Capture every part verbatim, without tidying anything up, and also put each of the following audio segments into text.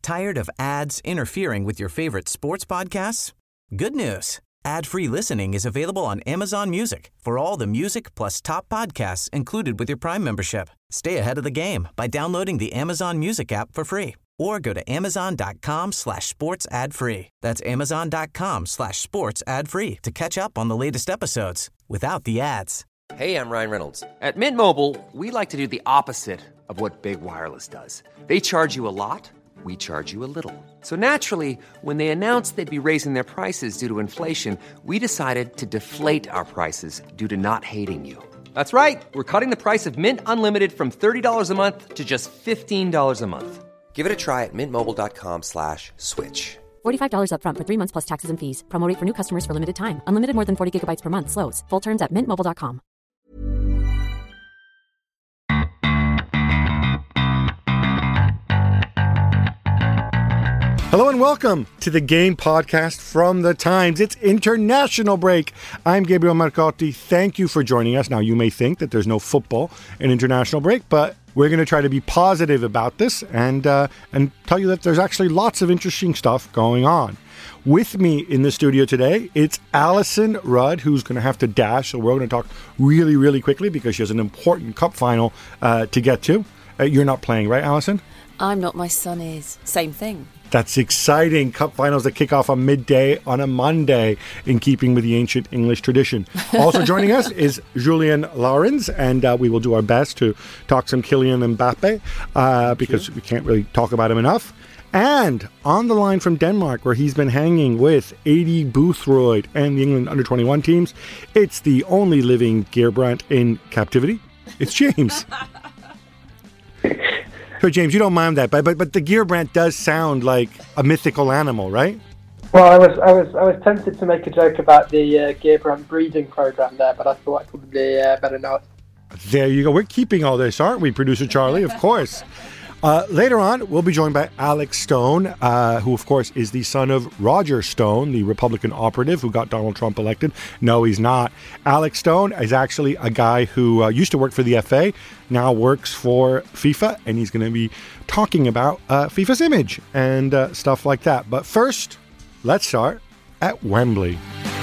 Tired of ads interfering with your favorite sports podcasts? Good news. Ad-free listening is available on Amazon Music for all the music plus top podcasts included with your Prime membership. Stay ahead of the game by downloading the Amazon Music app for free or go to amazon.com slash sports ad free. That's amazon.com slash sports ad free to catch up on the latest episodes without the ads. Hey, I'm Ryan Reynolds. At Mint Mobile, we like to do the opposite of what Big Wireless does. They charge you a lot. We charge you a little. So naturally, when they announced they'd be raising their prices due to inflation, we decided to deflate our prices due to not hating you. That's right. We're cutting the price of Mint Unlimited from thirty dollars a month to just fifteen dollars a month. Give it a try at mintmobile.com slash switch. forty-five dollars up front for three months plus taxes and fees. Promo rate for new customers for limited time. Unlimited more than forty gigabytes per month. Slows full terms at mint mobile dot com. Hello and welcome to the Game Podcast from the Times. It's international break. I'm Gabriel Marcotti. Thank you for joining us. Now, you may think that there's no football in international break, but we're going to try to be positive about this and uh, and tell you that there's actually lots of interesting stuff going on. With me in the studio today, it's Alison Rudd, who's going to have to dash. So we're going to talk really, really quickly because she has an important cup final uh, to get to. Uh, you're not playing, right, Alison? I'm not. My son is. Same thing. That's exciting. Cup finals that kick off on midday on a Monday, in keeping with the ancient English tradition. Also joining us is Julien Laurens, and uh, we will do our best to talk some Kylian Mbappe uh, because we can't really talk about him enough. And on the line from Denmark, where he's been hanging with Adi Boothroyd and the England under twenty-one teams, it's the only living Gearbrandt in captivity. It's James. So, James, you don't mind that, but but, but the Gearbrandt does sound like a mythical animal, right? Well, I was I was I was tempted to make a joke about the uh, Gearbrandt breeding program there, but I thought I probably uh, better not. There you go. We're keeping all this, aren't we, producer Charlie? Of course. Uh, later on, we'll be joined by Alex Stone, uh, who, of course, is the son of Roger Stone, the Republican operative who got Donald Trump elected. No, he's not. Alex Stone is actually a guy who uh, used to work for the F A, now works for FIFA, and he's going to be talking about uh, FIFA's image and uh, stuff like that. But first, let's start at Wembley.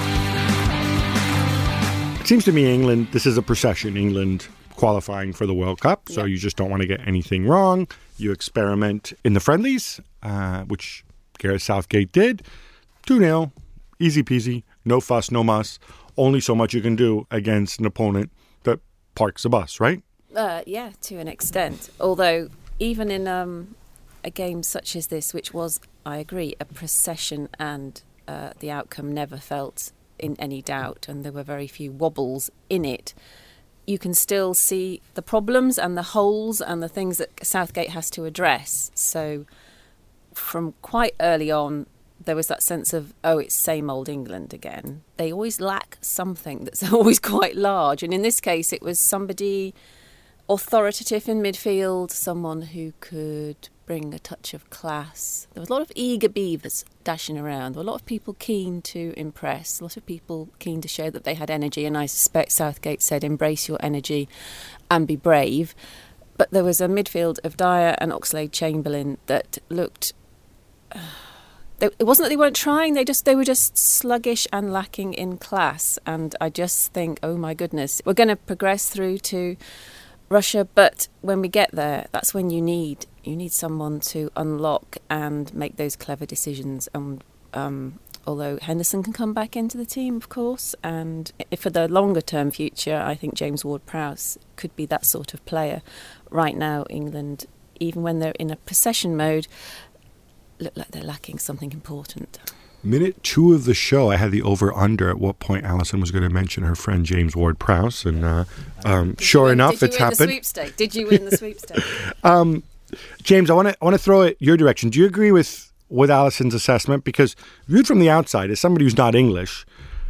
It seems to me England, this is a procession, England qualifying for the World Cup, so yep. You just don't want to get anything wrong. You experiment in the friendlies, uh, which Gareth Southgate did. two nil, easy peasy, no fuss, no muss. Only so much you can do against an opponent that parks a bus, right? Uh, yeah, to an extent. Although, even in um, a game such as this, which was, I agree, a procession and uh, the outcome never felt in any doubt, and there were very few wobbles in it, you can still see the problems and the holes and the things that Southgate has to address. So from quite early on, there was that sense of, oh, it's same old England again. They always lack something that's always quite large. And in this case, it was somebody authoritative in midfield, someone who could bring a touch of class. There was a lot of eager beavers dashing around. There were a lot of people keen to impress, a lot of people keen to show that they had energy, and I suspect Southgate said, embrace your energy and be brave. But there was a midfield of Dyer and Oxlade-Chamberlain that looked... Uh, they, it wasn't that they weren't trying, they just they were just sluggish and lacking in class. And I just think, oh my goodness, we're going to progress through to Russia, but when we get there, that's when you need you need someone to unlock and make those clever decisions. And um, although Henderson can come back into the team, of course, and if for the longer term future, I think James Ward-Prowse could be that sort of player. Right now, England, even when they're in a possession mode, look like they're lacking something important. Minute two of the show, I had the over-under at what point Alison was going to mention her friend James Ward-Prowse, and uh, um, sure win, enough, it's happened. Did you win the sweepstake? Did you win the sweepstake? um, James, I want to I want to throw it your direction. Do you agree with with Alison's assessment? Because viewed from the outside, as somebody who's not English,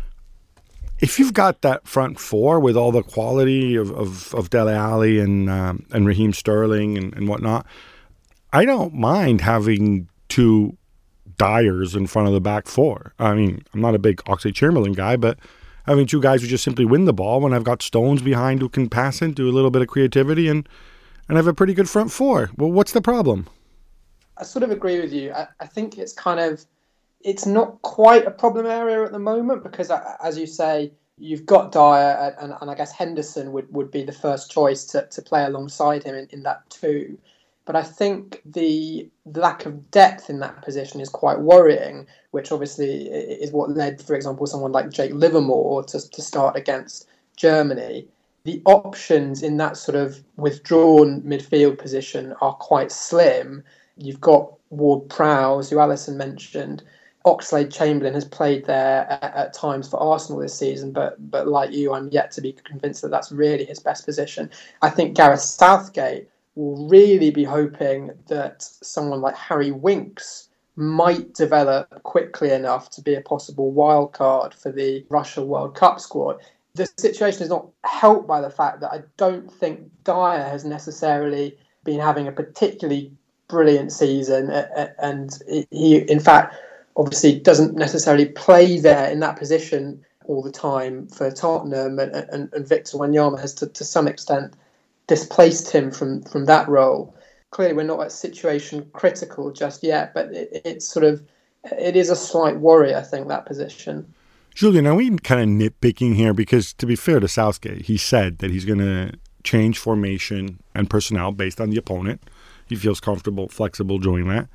if you've got that front four with all the quality of of, of Dele Alli and um, and Raheem Sterling and, and whatnot, I don't mind having two Dyers in front of the back four. I mean, I'm not a big Oxlade-Chamberlain guy, but having two guys who just simply win the ball when I've got Stones behind who can pass it, do a little bit of creativity, and and have a pretty good front four. Well, what's the problem? I sort of agree with you. I, I think it's kind of, it's not quite a problem area at the moment because, as you say, you've got Dyer and, and I guess Henderson would, would be the first choice to, to play alongside him in, in that too. But I think the lack of depth in that position is quite worrying, which obviously is what led, for example, someone like Jake Livermore to, to start against Germany. The options in that sort of withdrawn midfield position are quite slim. You've got Ward-Prowse, who Alison mentioned. Oxlade-Chamberlain has played there at, at times for Arsenal this season, but but like you, I'm yet to be convinced that that's really his best position. I think Gareth Southgate will really be hoping that someone like Harry Winks might develop quickly enough to be a possible wild card for the Russia World Cup squad. The situation is not helped by the fact that I don't think Dyer has necessarily been having a particularly brilliant season, and he, in fact, obviously doesn't necessarily play there in that position all the time for Tottenham, and, and, and Victor Wanyama has to, to some extent displaced him from, from that role. Clearly we're not at situation critical just yet, but it, it's sort of, it is a slight worry, I think, that position. Julian, are we kind of nitpicking here? Because to be fair to Southgate, he said that he's going to change formation and personnel based on the opponent. He feels comfortable, flexible doing that.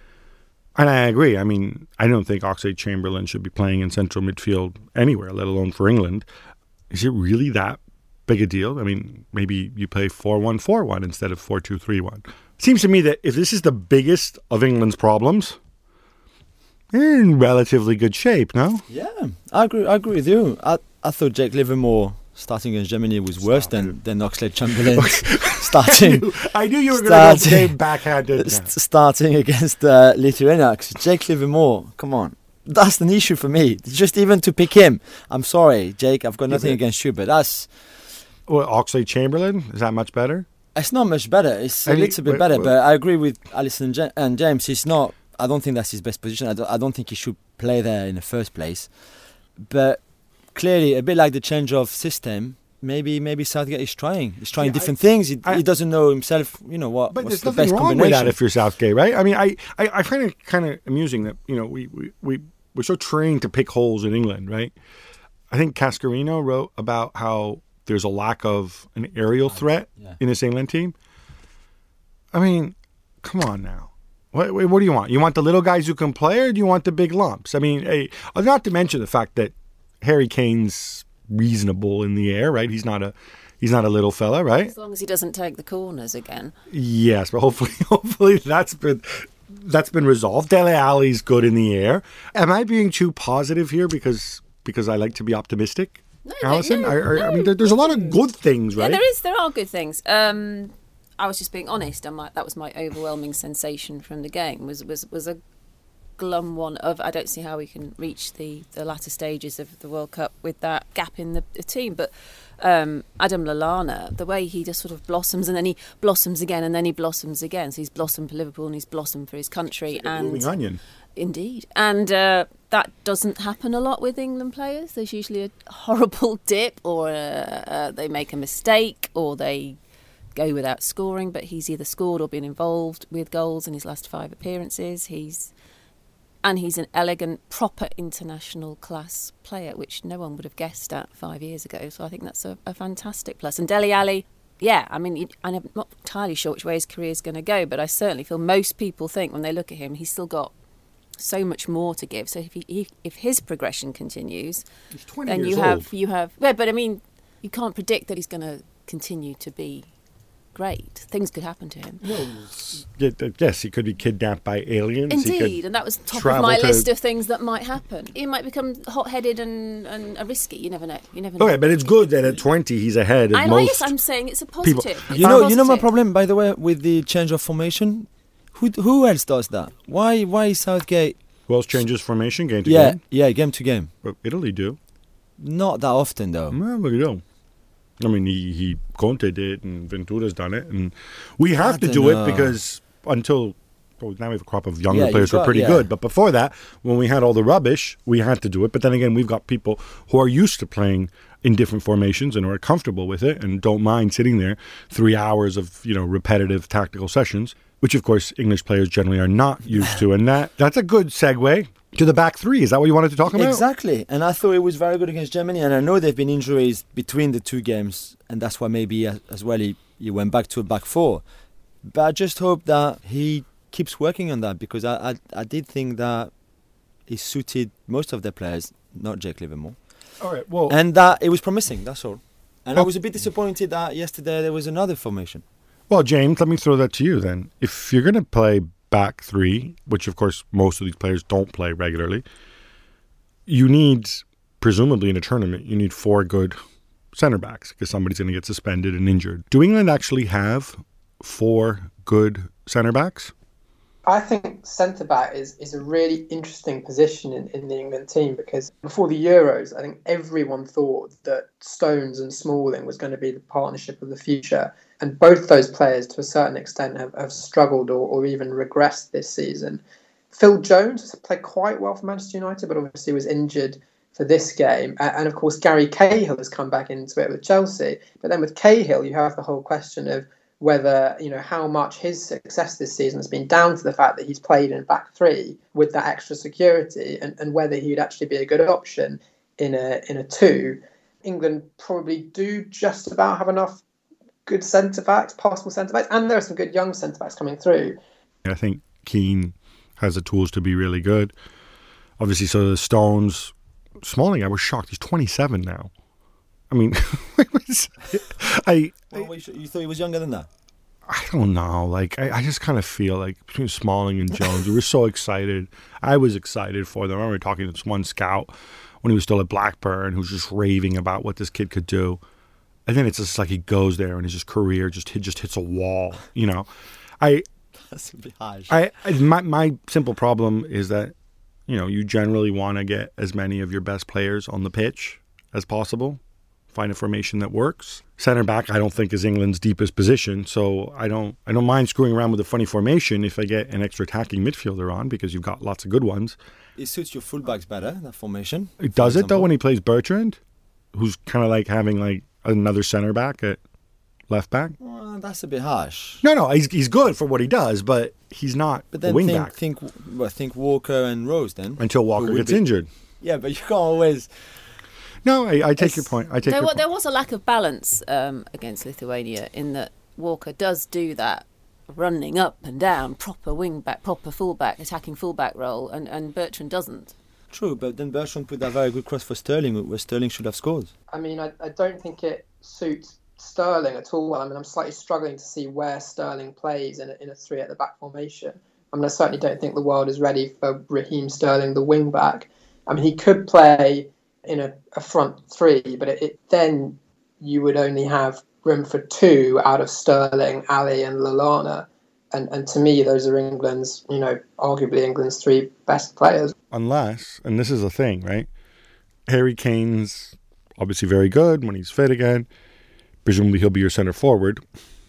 And I agree. I mean, I don't think Oxlade-Chamberlain should be playing in central midfield anywhere, let alone for England. Is it really that big a deal? I mean, maybe you play four one four one instead of four two three one. Seems to me that if this is the biggest of England's problems, they're in relatively good shape, no? Yeah, I agree. I agree with you. I I thought Jake Livermore starting against Germany was worse than, than Oxlade-Chamberlain starting. I knew, I knew you were going to go game backhanded. St- starting against uh, Lithuania. Jake Livermore, come on. That's an issue for me. Just even to pick him. I'm sorry, Jake, I've got nothing yeah, against you, but that's... Well, Oxlade-Chamberlain, is that much better? It's not much better. It's a I little think, bit wait, better, wait. but I agree with Alison and, Ja- and James. It's not... I don't think that's his best position. I don't, I don't think he should play there in the first place. But clearly, a bit like the change of system, maybe maybe Southgate is trying. He's trying yeah, different I, things. He, I, he doesn't know himself, you know, what, but what's there's the best nothing wrong combination. with that if you're Southgate, right? I mean, I, I, I find it kind of amusing that, you know, we, we, we, we're so trained to pick holes in England, right? I think Cascarino wrote about how there's a lack of an aerial threat yeah. in this England team. I mean, come on now. What, what do you want? You want the little guys who can play, or do you want the big lumps? I mean, hey, not to mention the fact that Harry Kane's reasonable in the air, right? He's not a he's not a little fella, right? As long as he doesn't take the corners again. Yes, but hopefully, hopefully that's been that's been resolved. Dele Alli's good in the air. Am I being too positive here because because I like to be optimistic, No, Alison? no, I, I, no. I mean, there, there's a lot of good things, right? Yeah, there is. There are good things. Um, I was just being honest. And my, that was my overwhelming sensation from the game. Was was was a glum one of I don't see how we can reach the, the latter stages of the World Cup with that gap in the, the team. But um, Adam Lallana, the way he just sort of blossoms and then he blossoms again and then he blossoms again. So he's blossomed for Liverpool and he's blossomed for his country. It's like a and blooming onion. Indeed. And uh, that doesn't happen a lot with England players. There's usually a horrible dip or uh, uh, they make a mistake or they go without scoring, but he's either scored or been involved with goals in his last five appearances. He's and he's an elegant, proper international class player, which no one would have guessed at five years ago. So I think that's a, a fantastic plus. And Dele Alli, yeah, I mean, I'm not entirely sure which way his career is going to go, but I certainly feel most people think when they look at him, he's still got so much more to give. So if he, if his progression continues, He's twenty then years you have old. you have. Yeah, but I mean, you can't predict that he's going to continue to be great. Things could happen to him. Yeah, yes, he could be kidnapped by aliens. He Indeed, could and that was top of travel my to- list of things that might happen. He might become hot-headed and, and a risky. You never know. You never know. Okay, but it's good that at twenty he's ahead of I most. guess I'm saying it's a positive. It's You a know, you know my positive. problem, by the way, with the change of formation. Who who else does that? Why why is Southgate? Who else changes formation game to Yeah, game? yeah, game to game. Well, Italy do. Not that often though. Well, we do. I mean, he, he Conte did, and Ventura's done it, and we have I to don't do know. it because until well, now we have a crop of younger Yeah, you've players who are got- pretty yeah. good. But before that, when we had all the rubbish, we had to do it. But then again, we've got people who are used to playing in different formations and who are comfortable with it and don't mind sitting there three hours of you know repetitive tactical sessions. which of course English players generally are not used to. And that that's a good segue to the back three. Is that what you wanted to talk about? Exactly. And I thought it was very good against Germany. And I know there have been injuries between the two games. And that's why maybe as, as well he, he went back to a back four. But I just hope that he keeps working on that, because I, I, I did think that he suited most of their players, not Jake Livermore. All right, well, and that it was promising, that's all. And oh. I was a bit disappointed that yesterday there was another formation. Well, James, let me throw that to you then. If you're going to play back three, which of course most of these players don't play regularly, you need, presumably in a tournament, you need four good centre backs because somebody's going to get suspended and injured. Do England actually have four good centre backs? I think centre-back is, is a really interesting position in, in the England team, because before the Euros, I think everyone thought that Stones and Smalling was going to be the partnership of the future. And both those players, to a certain extent, have, have struggled or, or even regressed this season. Phil Jones has played quite well for Manchester United, but obviously was injured for this game. And of course, Gary Cahill has come back into it with Chelsea. But then with Cahill, you have the whole question of whether, you know, how much his success this season has been down to the fact that he's played in back three with that extra security, and, and whether he would actually be a good option in a in a two. England probably do just about have enough good centre-backs, possible centre-backs, and there are some good young centre-backs coming through. I think Keane has the tools to be really good. Obviously, so the Stones, Smalling, I was shocked. He's twenty-seven now. I mean, I, well, I... You thought he was younger than that? I don't know. Like, I, I just kind of feel like between Smalling and Jones, we were so excited. I was excited for them. I remember talking to this one scout when he was still at Blackburn who was just raving about what this kid could do. And then it's just like he goes there and his just career just hit, just hits a wall, you know. I That's a bit harsh. I, I my my simple problem is that, you know, you generally want to get as many of your best players on the pitch as possible. Find a formation that works. Centre back, I don't think, is England's deepest position, so I don't I don't mind screwing around with a funny formation if I get an extra attacking midfielder on, because you've got lots of good ones. It suits your fullbacks better, that formation. Does it though when he plays Bertrand, who's kind of like having like another centre back at left back? Well, that's a bit harsh. No, no, he's he's good for what he does, but he's not but then a wing think, back. Think, well, think Walker and Rose then. Until Walker gets be, injured. Yeah, but you can't always. No, I, I take it's, your point. I take there, your there point. was a lack of balance um, against Lithuania in that Walker does do that running up and down, proper wing back, proper fullback, attacking fullback role, and, and Bertrand doesn't. True, but then Bertrand put that very good cross for Sterling, where Sterling should have scored. I mean, I, I don't think it suits Sterling at all. I mean, I'm slightly struggling to see where Sterling plays in a, in a three at the back formation. I mean, I certainly don't think the world is ready for Raheem Sterling, the wing back. I mean, he could play in a, a front three, but it, it then you would only have room for two out of Sterling, Ali and Lallana. And and to me, those are England's, you know, arguably England's three best players. Unless, and this is the thing, right? Harry Kane's obviously very good when he's fit again. Presumably he'll be your centre forward.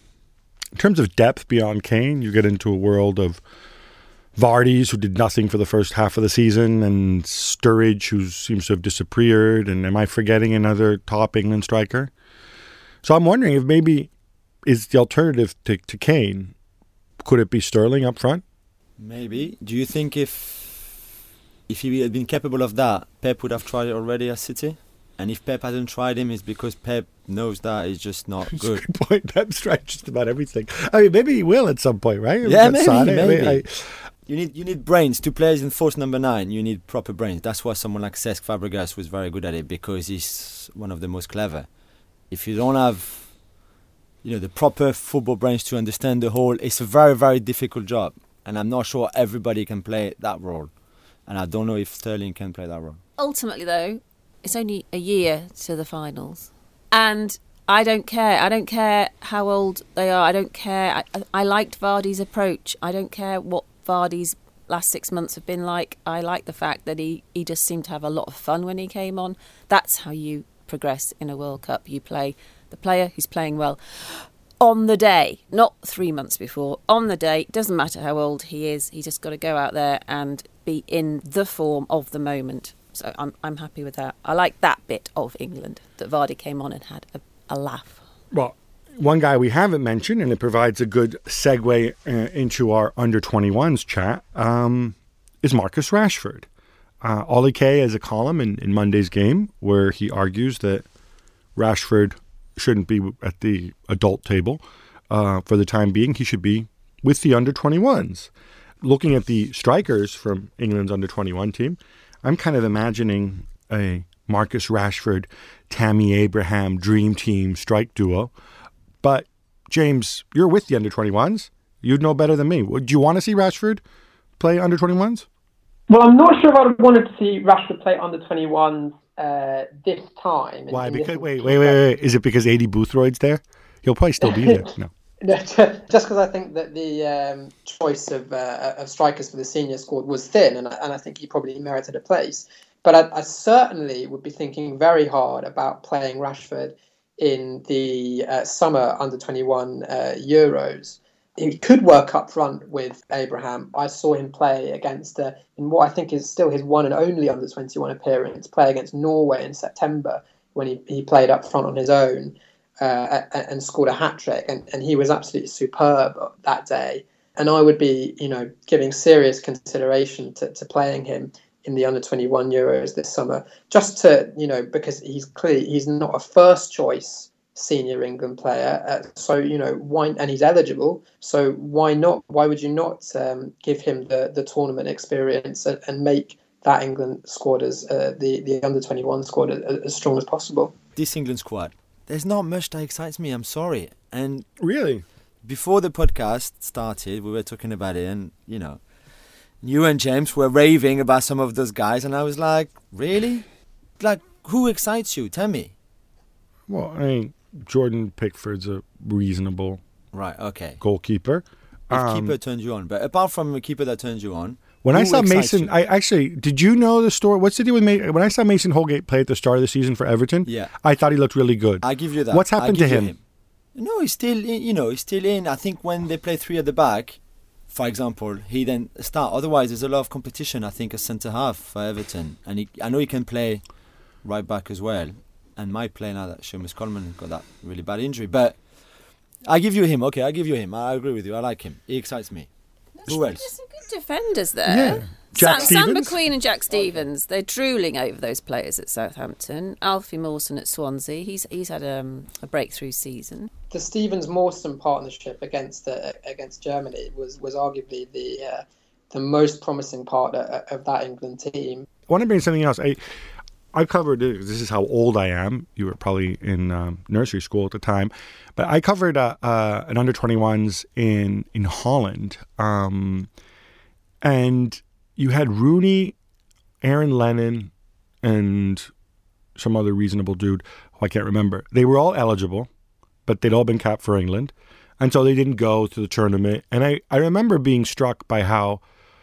In terms of depth beyond Kane, you get into a world of Vardy's, who did nothing for the first half of the season, and Sturridge, who seems to have disappeared. And am I forgetting another top England striker? So I'm wondering if maybe is the alternative to, to Kane, could it be Sterling up front? Maybe. Do you think if if he had been capable of that, Pep would have tried it already at City? And if Pep hasn't tried him, it's because Pep knows that he's just not That's good. a good point. Pep's tried just about everything. I mean, maybe he will at some point, right? Yeah, maybe. Sane. maybe. I mean, I, You need you need brains. To play in force number nine, you need proper brains. That's why someone like Cesc Fabregas was very good at it, because he's one of the most clever. If you don't have, you know, the proper football brains to understand the whole, it's a very, very difficult job. And I'm not sure everybody can play that role. And I don't know if Sterling can play that role. Ultimately, though, it's only a year to the finals. And I don't care. I don't care how old they are. I don't care. I, I liked Vardy's approach. I don't care what Vardy's last six months have been like. I like the fact that he, he just seemed to have a lot of fun when he came on. That's how you progress in a World Cup. You play the player who's playing well on the day, not three months before. On the day, it doesn't matter how old he is. He's just got to go out there and be in the form of the moment. So I'm I'm happy with that. I like that bit of England, that Vardy came on and had a, a laugh. Well, one guy we haven't mentioned, and it provides a good segue uh, into our under twenty-ones chat, um, is Marcus Rashford. Uh, Ollie Kay has a column in, in Monday's Game where he argues that Rashford shouldn't be at the adult table uh, for the time being. He should be with the under twenty-ones. Looking at the strikers from England's under twenty-one team, I'm kind of imagining a Marcus Rashford, Tammy Abraham dream team strike duo. But, James, you're with the under twenty-ones. You'd know better than me. Would you want to see Rashford play under twenty-ones? Well, I'm not sure if I would want to see Rashford play under twenty-ones uh, this time. Why? Because wait, wait, wait, wait. Is it because Adi Boothroyd's there? He'll probably still be there. No. No, just because I think that the um, choice of, uh, of strikers for the senior squad was thin, and, and I think he probably merited a place. But I, I certainly would be thinking very hard about playing Rashford in the uh, summer under twenty-one uh, Euros. He could work up front with Abraham. I saw him play against, uh, in what I think is still his one and only under twenty-one appearance, play against Norway in September when he, he played up front on his own. Uh, and scored a hat-trick, and, and he was absolutely superb that day. And I would be, you know, giving serious consideration to, to playing him in the under twenty-one Euros this summer, just to, you know, because he's clearly, he's not a first-choice senior England player, uh, so, you know, why, and he's eligible, so why not, why would you not um, give him the, the tournament experience and, and make that England squad, as uh, the, the under twenty-one squad, as, as strong as possible? This England squad, there's not much that excites me, I'm sorry. And really, before the podcast started, we were talking about it, and, you know, you and James were raving about some of those guys, and I was like, really? Like, who excites you? Tell me. Well, I mean, Jordan Pickford's a reasonable right, okay. goalkeeper. If um, keeper turns you on. But apart from a keeper that turns you on, when who I saw Mason, you? I actually, did you know the story? What's the deal with Mason? When I saw Mason Holgate play at the start of the season for Everton, yeah. I thought he looked really good. I give you that. What's happened to him? him? No, he's still in, you know, he's still in. I think when they play three at the back, for example, he then start. Otherwise, there's a lot of competition, I think, as centre-half for Everton. And he, I know he can play right back as well, and might play now that Seamus Coleman got that really bad injury. But I give you him. Okay, I give you him. I agree with you. I like him. He excites me. Who else? There's some good defenders there. Yeah. Jack Sam, Sam Stevens? McQueen and Jack Stevens, they're drooling over those players at Southampton. Alfie Mawson at Swansea, he's he's had um, a breakthrough season. The Stevens-Mawson partnership against uh, against Germany was was arguably the uh, the most promising part of, of that England team. I want to bring something else. I I covered, this is how old I am. You were probably in um, nursery school at the time. But I covered uh, uh, an under twenty-ones in, in Holland. Um, and you had Rooney, Aaron Lennon, and some other reasonable dude who I can't remember. They were all eligible, but they'd all been capped for England. And so they didn't go to the tournament. And I, I remember being struck by how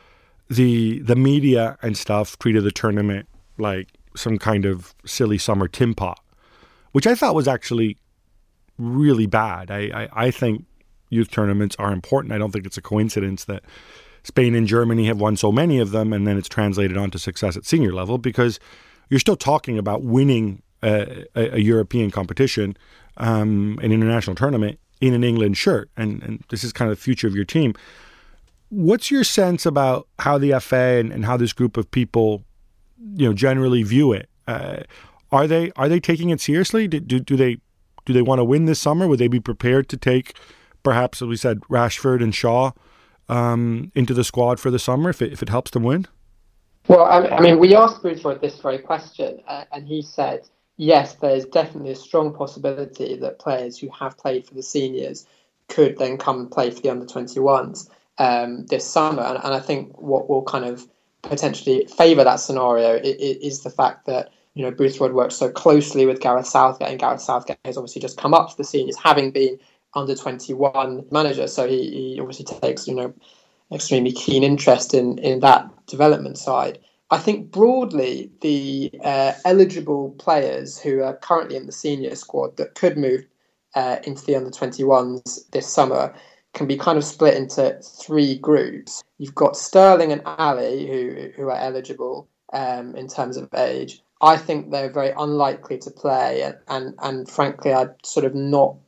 the the media and stuff treated the tournament like some kind of silly summer tin pot, which I thought was actually really bad. I, I, I think youth tournaments are important. I don't think it's a coincidence that Spain and Germany have won so many of them, and then it's translated onto success at senior level, because you're still talking about winning a, a, a European competition, um, an international tournament, in an England shirt, and, and this is kind of the future of your team. What's your sense about how the F A and, and how this group of people, you know, generally view it? Uh, are they are they taking it seriously? Do, do do they do they want to win this summer? Would they be prepared to take, perhaps, as we said, Rashford and Shaw um, into the squad for the summer if it, if it helps them win? Well, I, I mean, we asked Boothroyd this very question, uh, and he said, yes, there's definitely a strong possibility that players who have played for the seniors could then come and play for the under twenty-ones um, this summer. And, and I think what will kind of potentially favour that scenario is, is the fact that, you know, Boothroyd works so closely with Gareth Southgate, and Gareth Southgate has obviously just come up to the seniors, having been under twenty-one manager. So he, he obviously takes, you know, extremely keen interest in, in that development side. I think broadly the uh, eligible players who are currently in the senior squad that could move uh, into the under twenty-ones this summer can be kind of split into three groups. You've got Sterling and Ali who who are eligible um, in terms of age. I think they're very unlikely to play, and, and, and frankly, I'd sort of not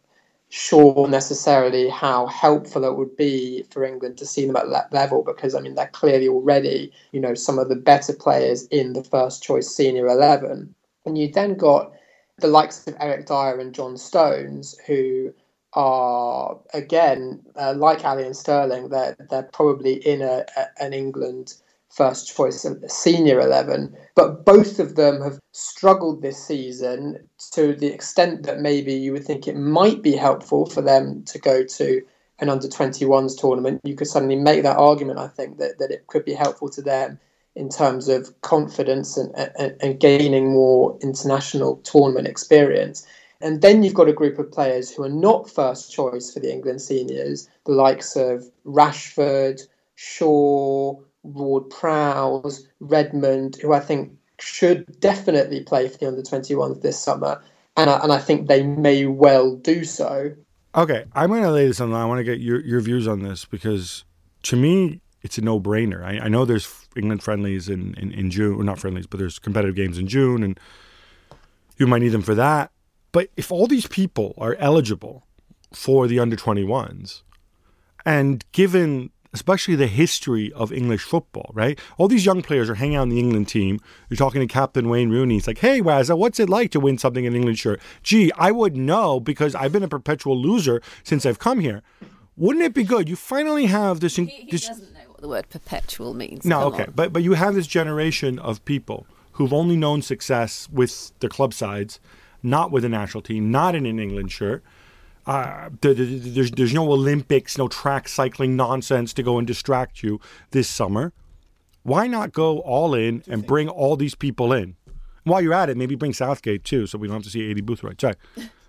sure necessarily how helpful it would be for England to see them at that level, because I mean they're clearly already, you know, some of the better players in the first choice senior eleven. And you then got the likes of Eric Dyer and John Stones, who are again uh, like Ali and Sterling. They're they're probably in a, a an England first choice senior eleven, but both of them have struggled this season to the extent that maybe you would think it might be helpful for them to go to an under twenty-ones tournament. You could suddenly make that argument, I think, that, that it could be helpful to them in terms of confidence and, and, and gaining more international tournament experience. And then you've got a group of players who are not first choice for the England seniors, the likes of Rashford, Shaw, Ward-Prowse, Redmond, who I think should definitely play for the under twenty-ones this summer. And I, and I think they may well do so. Okay, I'm going to lay this on. I want to get your, your views on this, because to me, it's a no-brainer. I, I know there's England friendlies in, in, in June, or not friendlies, but there's competitive games in June, and you might need them for that. But if all these people are eligible for the under twenty-ones, and given especially the history of English football, right? All these young players are hanging out on the England team. You're talking to Captain Wayne Rooney. He's like, hey, Wazza, what's it like to win something in an England shirt? Gee, I would know because I've been a perpetual loser since I've come here. Wouldn't it be good? You finally have this... In- he he this doesn't know what the word perpetual means. no, Come okay. on. But, but you have this generation of people who've only known success with their club sides, not with the national team, not in an England shirt. Uh, there's, there's no Olympics, no track cycling nonsense to go and distract you this summer. Why not go all in and bring all these people in? While you're at it, maybe bring Southgate too, so we don't have to see Aidy Boothroyd. Sorry.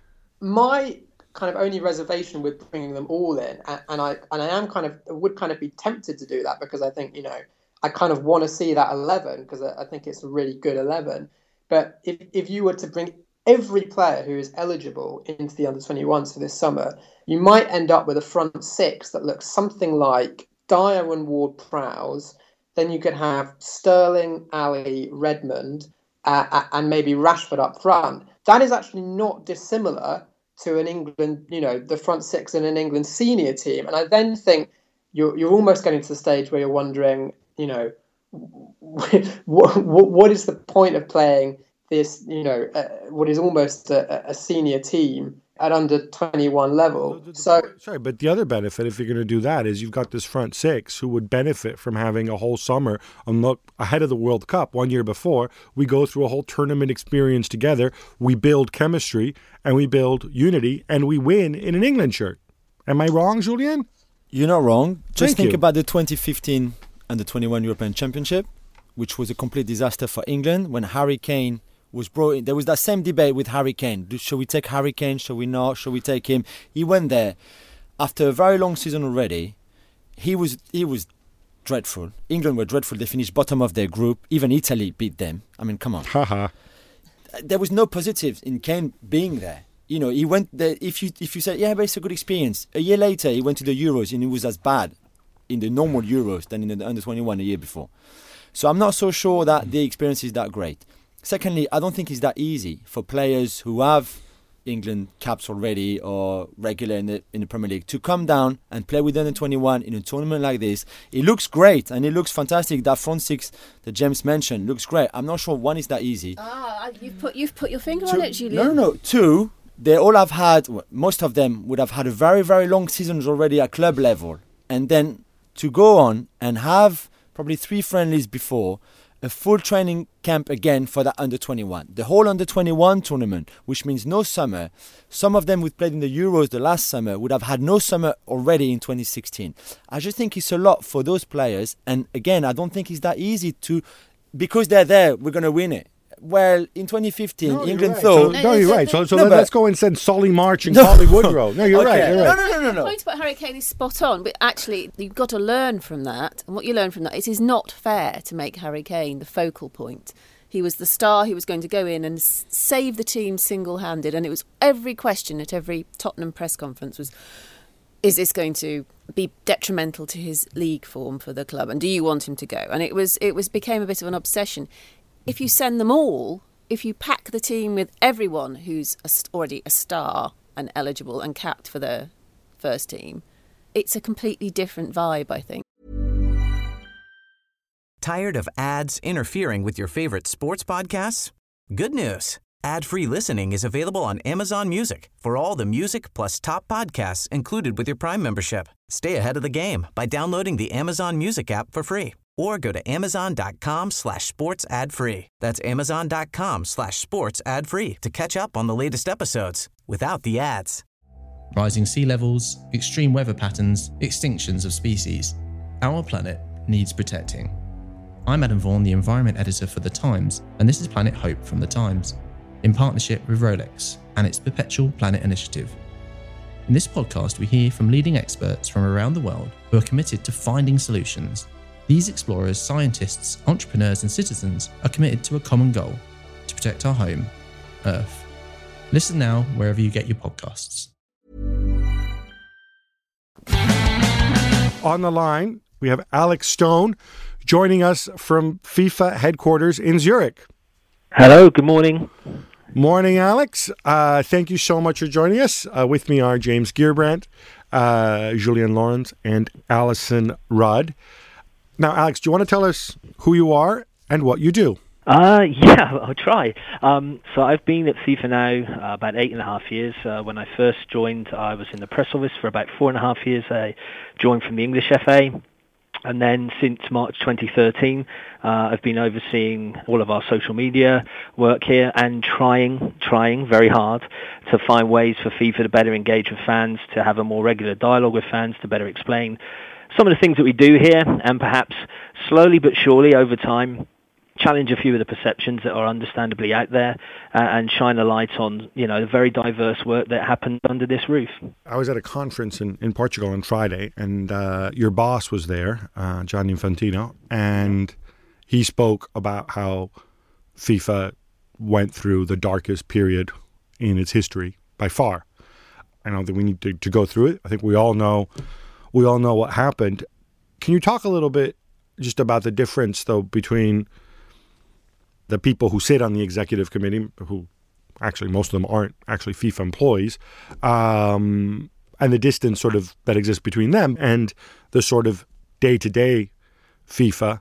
My kind of only reservation with bringing them all in, and, and I and I am kind of would kind of be tempted to do that, because I think, you know, I kind of want to see that eleven, because I, I think it's a really good eleven. But if if you were to bring every player who is eligible into the under twenty-ones for this summer, you might end up with a front six that looks something like Dyer and Ward-Prowse. Then you could have Sterling, Ali, Redmond, uh, and maybe Rashford up front. That is actually not dissimilar to an England, you know, the front six in an England senior team. And I then think you're you're almost getting to the stage where you're wondering, you know, what what, what is the point of playing this, you know, uh, what is almost a, a senior team at under twenty-one level. So sorry, but the other benefit, if you're going to do that, is you've got this front six who would benefit from having a whole summer and look ahead of the World Cup one year before. We go through a whole tournament experience together. We build chemistry and we build unity, and we win in an England shirt. Am I wrong, Julien? You're not wrong. Just Thank think you. about the twenty fifteen under twenty-one European Championship, which was a complete disaster for England when Harry Kane was brought in. There was that same debate with Harry Kane. Do, should we take Harry Kane? Should we not? Should we take him? He went there after a very long season already. He was he was dreadful. England were dreadful. They finished bottom of their group. Even Italy beat them. I mean, come on. Haha. There was no positives in Kane being there. You know, he went there. If you if you say, yeah, but it's a good experience. A year later, he went to the Euros and it was as bad in the normal Euros than in the under twenty-one a year before. So I'm not so sure that the experience is that great. Secondly, I don't think it's that easy for players who have England caps already or regular in the in the Premier League to come down and play with under twenty-one in a tournament like this. It looks great and it looks fantastic. That front six that James mentioned looks great. I'm not sure one is that easy. Ah, you've put you've put your finger Two, on it, Julian. no, no, no. Two, they all have had, well, most of them would have had a very, very long seasons already at club level. And then to go on and have probably three friendlies before, a full training camp again for that under twenty-one. The whole under twenty-one tournament, which means no summer. Some of them who played in the Euros the last summer would have had no summer already in twenty sixteen. I just think it's a lot for those players. And again, I don't think it's that easy to, because they're there, we're going to win it. Well, in twenty fifteen, No, England right. thought... So, no, you're right. So, so No, let, but- let's go and send Solly March and No. Collie Woodrow. No, you're Okay. right. You're No, right. no, no, no, The no. point about Harry Kane is spot on, but actually you've got to learn from that. And what you learn from that is it's not fair to make Harry Kane the focal point. He was the star. He was going to go in and s- save the team single-handed. And it was every question at every Tottenham press conference was, is this going to be detrimental to his league form for the club? And do you want him to go? And it was it was became a bit of an obsession. If you send them all, if you pack the team with everyone who's a st- already a star and eligible and capped for the first team, it's a completely different vibe, I think. Tired of ads interfering with your favorite sports podcasts? Good news. Ad-free listening is available on Amazon Music for all the music plus top podcasts included with your Prime membership. Stay ahead of the game by downloading the Amazon Music app for free or go to amazon.com slash sports ad free. That's amazon.com slash sports ad free to catch up on the latest episodes without the ads. Rising sea levels, extreme weather patterns, extinctions of species. Our planet needs protecting. I'm Adam Vaughan, the Environment Editor for The Times, and this is Planet Hope from The Times, in partnership with Rolex and its Perpetual Planet Initiative. In this podcast, we hear from leading experts from around the world who are committed to finding solutions. These explorers, scientists, entrepreneurs and citizens are committed to a common goal: to protect our home, Earth. Listen now wherever you get your podcasts. On the line, we have Alex Stone joining us from FIFA headquarters in Zurich. Hello, good morning. Morning, Alex. Uh, thank you so much for joining us. Uh, with me are James Gearbrandt, uh, Julian Lawrence, and Alison Rudd. Now, Alex, do you want to tell us who you are and what you do? Uh, yeah, I'll try. Um, so I've been at FIFA now uh, about eight and a half years. Uh, when I first joined, I was in the press office for about four and a half years. I joined from the English F A. And then since March twenty thirteen, uh, I've been overseeing all of our social media work here and trying, trying very hard to find ways for FIFA to better engage with fans, to have a more regular dialogue with fans, to better explain some of the things that we do here, and perhaps slowly but surely over time challenge a few of the perceptions that are understandably out there uh, and shine a light on, you know, the very diverse work that happens under this roof. I was at a conference in, in Portugal on Friday, and uh, your boss was there, uh, Gianni Infantino, and he spoke about how FIFA went through the darkest period in its history by far. I don't think we need to, to go through it. I think we all know we all know what happened. Can you talk a little bit just about the difference, though, between the people who sit on the executive committee, who actually most of them aren't actually FIFA employees, um, and the distance sort of that exists between them and the sort of day-to-day FIFA,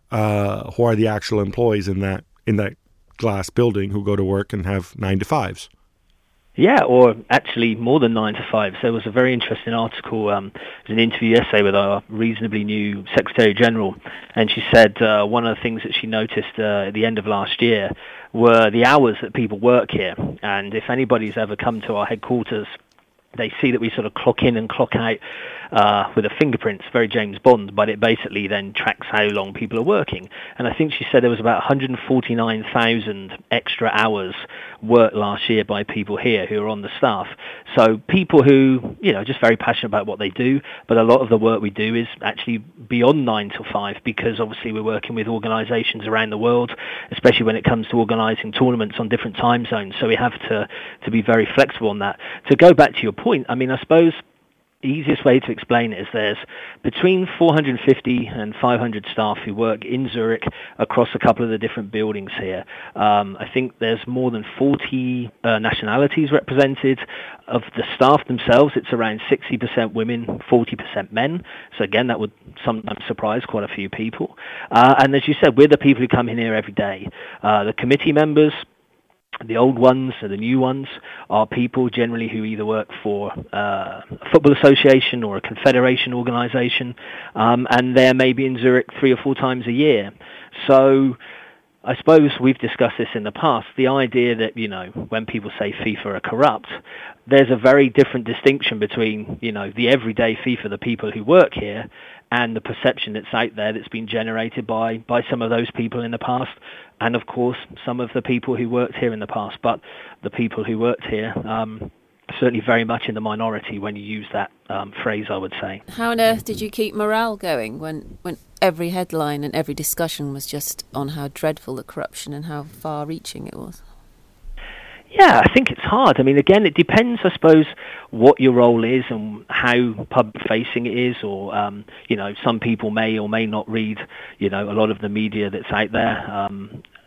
uh, who are the actual employees in that in that glass building who go to work and have nine to fives? Yeah, or actually more than nine to five. So there was a very interesting article, um, it was an interview essay with our reasonably new Secretary General, and she said uh, one of the things that she noticed uh, at the end of last year were the hours that people work here. And if anybody's ever come to our headquarters, they see that we sort of clock in and clock out uh, with a fingerprint. It's very James Bond, but it basically then tracks how long people are working. And I think she said there was about one hundred forty-nine thousand extra hours worked last year by people here who are on the staff. So people who, you know, just very passionate about what they do, but a lot of the work we do is actually beyond nine to five, because obviously we're working with organisations around the world, especially when it comes to organising tournaments on different time zones. So we have to, to be very flexible on that. To go back to your point, I mean, I suppose the easiest way to explain it is there's between four hundred fifty and five hundred staff who work in Zurich across a couple of the different buildings here. Um, I think there's more than forty uh, nationalities represented. Of the staff themselves, it's around sixty percent women, forty percent men. So again, that would sometimes surprise quite a few people. Uh, and as you said, we're the people who come in here every day. Uh, the committee members, the old ones and the new ones, are people generally who either work for uh, a football association or a confederation organisation, um, and they're maybe in Zurich three or four times a year. So I suppose we've discussed this in the past, the idea that, you know, when people say FIFA are corrupt, there's a very different distinction between, you know, the everyday FIFA, the people who work here, and the perception that's out there that's been generated by, by some of those people in the past, and of course some of the people who worked here in the past. But the people who worked here um, are certainly very much in the minority when you use that um, phrase, I would say. How on earth did you keep morale going when, when every headline and every discussion was just on how dreadful the corruption and how far-reaching it was? Yeah, I think it's hard. I mean, again, it depends, I suppose, what your role is and how public-facing it is, or, um, you know, some people may or may not read, you know, a lot of the media that's out there. Um,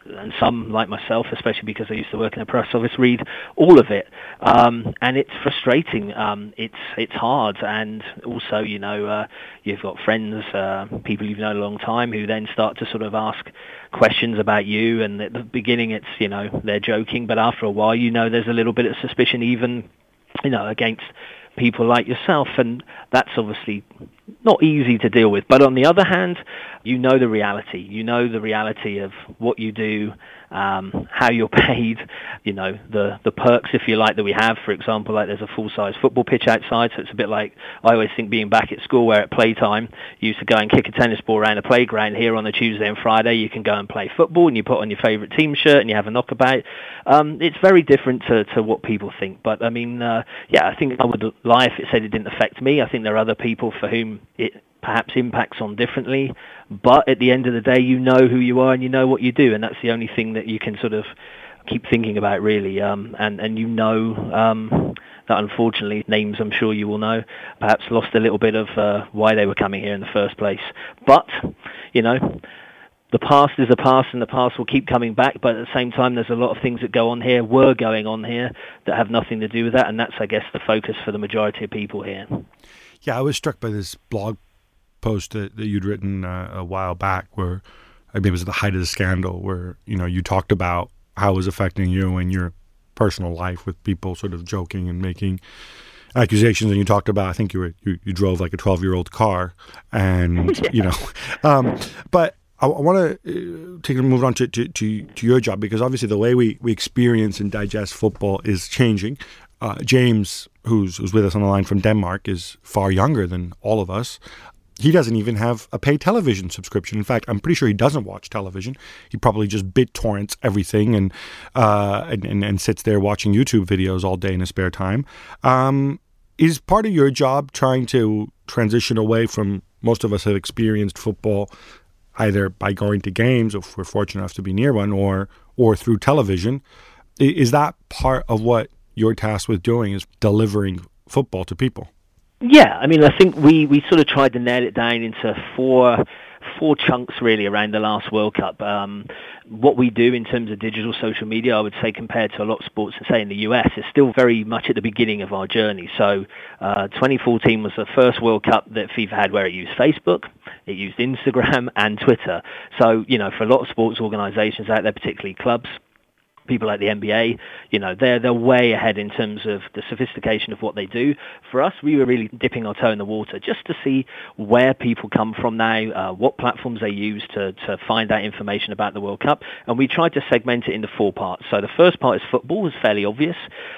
and some, like myself, especially because I used to work in the press office, read all of it. Um, and it's frustrating. Um, it's it's hard. And also, you know, uh, you've got friends, uh, people you've known a long time, who then start to sort of ask questions about you. And at the beginning, it's, you know, they're joking. But after a while, you know, there's a little bit of suspicion even, you know, against people like yourself, and that's obviously not easy to deal with. But on the other hand, you know the reality. You know the reality of what you do, um, how you're paid, you know, the, the perks, if you like, that we have. For example, like there's a full-size football pitch outside, so it's a bit like, I always think being back at school where at playtime, you used to go and kick a tennis ball around a playground. Here on a Tuesday and Friday, you can go and play football, and you put on your favourite team shirt, and you have a knockabout. Um, it's very different to, to what people think. But, I mean, uh, yeah, I think I would lie if it said it didn't affect me. I think there are other people for whom it perhaps impacts on differently, but at the end of the day, you know who you are and you know what you do, and that's the only thing that you can sort of keep thinking about, really. Um, and and you know um, that unfortunately, names I'm sure you will know, perhaps lost a little bit of uh, why they were coming here in the first place. But you know, the past is the past, and the past will keep coming back. But at the same time, there's a lot of things that go on here, were going on here, that have nothing to do with that, and that's, I guess, the focus for the majority of people here. Yeah, I was struck by this blog post that, that you'd written uh, a while back, where I mean, it was at the height of the scandal, where you know you talked about how it was affecting you and your personal life, with people sort of joking and making accusations, and you talked about, I think you were you, you drove like a twelve-year-old car, and yeah. you know, um, but I, I want to uh, take a move on to, to to to your job, because obviously the way we we experience and digest football is changing. Uh, James, who's who's with us on the line from Denmark, is far younger than all of us. He doesn't even have a paid television subscription. In fact, I'm pretty sure he doesn't watch television. He probably just BitTorrents everything and uh, and, and, and sits there watching YouTube videos all day in his spare time. Um, is part of your job trying to transition away from, most of us have experienced football either by going to games, if we're fortunate enough to be near one, or or through television? Is that part of what you're tasked with doing, is delivering football to people? Yeah, I mean, I think we, we sort of tried to nail it down into four four chunks, really, around the last World Cup. Um, what we do in terms of digital social media, I would say, compared to a lot of sports, say in the U S, is still very much at the beginning of our journey. So uh, twenty fourteen was the first World Cup that FIFA had where it used Facebook, it used Instagram and Twitter. So, you know, for a lot of sports organisations out there, particularly clubs, people like the N B A, you know, they're they're way ahead in terms of the sophistication of what they do. For us, we were really dipping our toe in the water just to see where people come from now, uh, what platforms they use to, to find out information about the World Cup. And we tried to segment it into four parts. So the first part is football, was fairly obvious.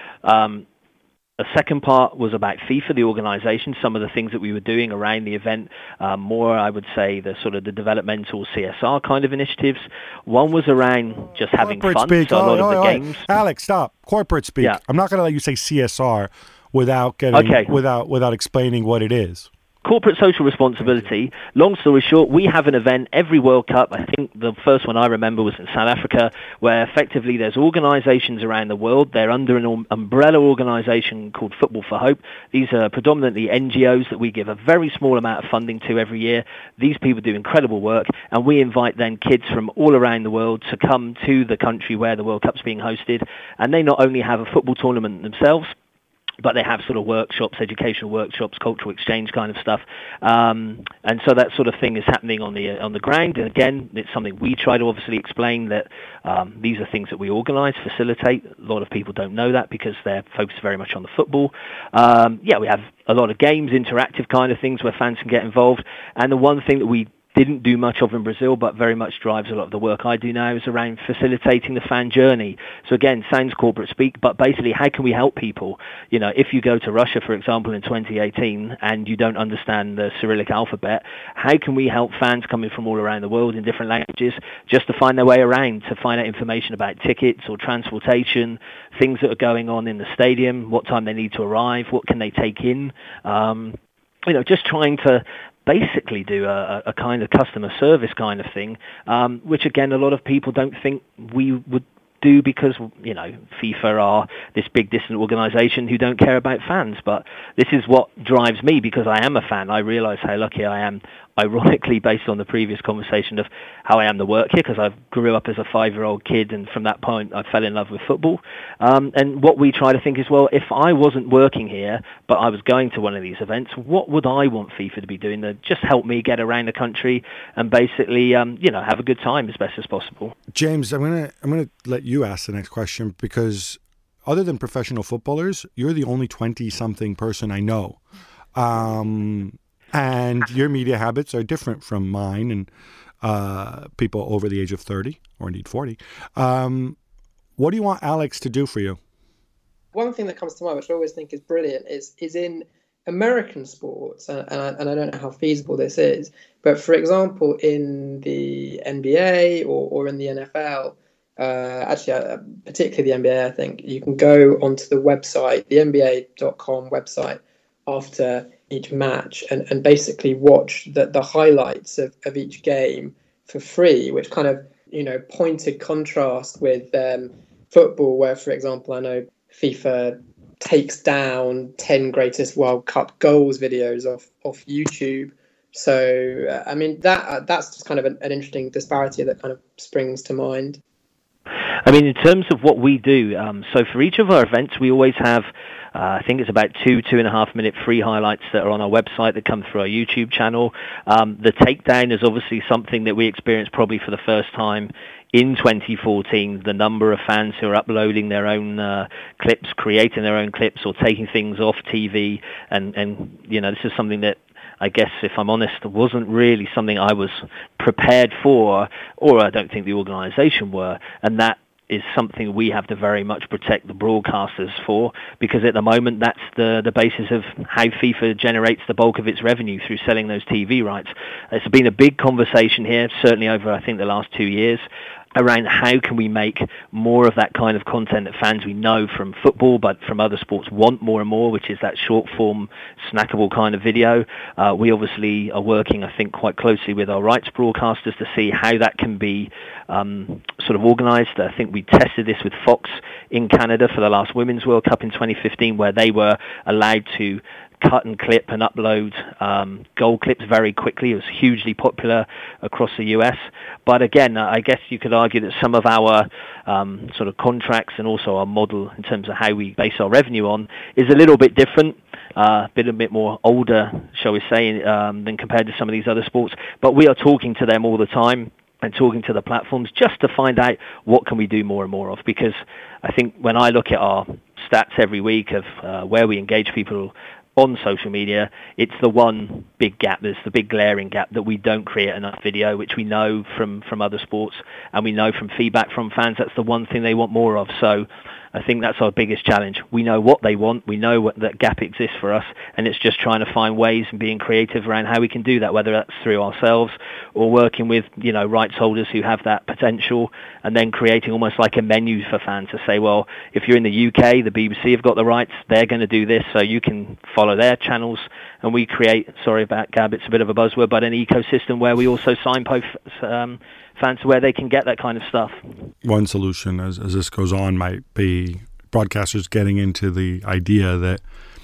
Um, The second part was about FIFA, the organisation, some of the things that we were doing around the event, um, more, I would say, the sort of the developmental C S R kind of initiatives. One was around just having Corporate fun, speak. so a lot oh, of oh, the oh. games. Alex, stop. Corporate speak. Yeah. I'm not going to let you say C S R without getting Okay. without without explaining what it is. Corporate social responsibility. Long story short, we have an event every World Cup. I think the first one I remember was in South Africa, where effectively there's organisations around the world. They're under an um, umbrella organisation called Football for Hope. These are predominantly N G Os that we give a very small amount of funding to every year. These people do incredible work, and we invite then kids from all around the world to come to the country where the World Cup's being hosted, and they not only have a football tournament themselves, but they have sort of workshops, educational workshops, cultural exchange kind of stuff, um, and so that sort of thing is happening on the on the ground. And again, it's something we try to obviously explain, that um, these are things that we organise, facilitate. A lot of people don't know that because they're focused very much on the football. Um, yeah, we have a lot of games, interactive kind of things where fans can get involved. And the one thing that we didn't do much of in Brazil, but very much drives a lot of the work I do now, is around facilitating the fan journey. So again, sounds corporate speak, but basically, how can we help people? You know, if you go to Russia, for example, in twenty eighteen, and you don't understand the Cyrillic alphabet, how can we help fans coming from all around the world in different languages just to find their way around, to find out information about tickets or transportation, things that are going on in the stadium, what time they need to arrive, what can they take in, um, you know, just trying to basically do a, a kind of customer service kind of thing, um, which again, a lot of people don't think we would do, because, you know, FIFA are this big distant organisation who don't care about fans. But this is what drives me, because I am a fan. I realise how lucky I am ironically based on the previous conversation of how I am the work here, because I grew up as a five-year-old kid, and from that point I fell in love with football. Um, and what we try to think is, well, if I wasn't working here, but I was going to one of these events, what would I want FIFA to be doing to just help me get around the country and basically, um, you know, have a good time as best as possible? James, I'm gonna I'm gonna let you ask the next question, because other than professional footballers, you're the only twenty-something person I know. Um, and your media habits are different from mine and uh, people over the age of thirty, or indeed forty. Um, what do you want Alex to do for you? One thing that comes to mind, which I always think is brilliant, is is in American sports, and, and, I, and I don't know how feasible this is, but for example, in the N B A or, or in the N F L, uh, actually, uh, particularly the N B A, I think, you can go onto the website, the N B A dot com website, after each match and, and basically watch the, the highlights of, of each game for free, which kind of, you know, pointed contrast with um, football, where, for example, I know FIFA takes down ten greatest World Cup goals videos off, off YouTube. So, uh, I mean, that uh, that's just kind of an, an interesting disparity that kind of springs to mind. I mean, in terms of what we do, um, so for each of our events, we always have, uh, I think it's about two, two and a half minute free highlights that are on our website that come through our YouTube channel. Um, the takedown is obviously something that we experienced probably for the first time in twenty fourteen. The number of fans who are uploading their own uh, clips, creating their own clips, or taking things off T V, and, and you know, this is something that, I guess, if I'm honest, wasn't really something I was prepared for, or I don't think the organisation were, and that is something we have to very much protect the broadcasters for, because at the moment that's the, the basis of how FIFA generates the bulk of its revenue, through selling those T V rights. It's been a big conversation here, certainly over, I think, the last two years, around how can we make more of that kind of content that fans we know from football but from other sports want more and more, which is that short form, snackable kind of video. Uh, we obviously are working, I think, quite closely with our rights broadcasters to see how that can be um, sort of organised. I think we tested this with Fox in Canada for the last Women's World Cup in twenty fifteen, where they were allowed to cut and clip and upload um, goal clips very quickly. It was hugely popular across the U S. But again, I guess you could argue that some of our um, sort of contracts and also our model in terms of how we base our revenue on is a little bit different, uh, a bit a bit more older, shall we say, um, than compared to some of these other sports. But we are talking to them all the time and talking to the platforms just to find out what can we do more and more of. Because I think when I look at our stats every week of uh, where we engage people on social media, it's the one big gap, there's the big glaring gap, that we don't create enough video, which we know from, from other sports, and we know from feedback from fans that's the one thing they want more of. So I think that's our biggest challenge. We know what they want, we know what that gap exists for us, and it's just trying to find ways and being creative around how we can do that, whether that's through ourselves or working with, you know, rights holders who have that potential, and then creating almost like a menu for fans to say, well, if you're in the U K, the B B C have got the rights, they're going to do this, so you can follow their channels. And we create, sorry about Gab, it's a bit of a buzzword, but an ecosystem where we also signpost um, fans to where they can get that kind of stuff. One solution as, as this goes on might be broadcasters getting into the idea that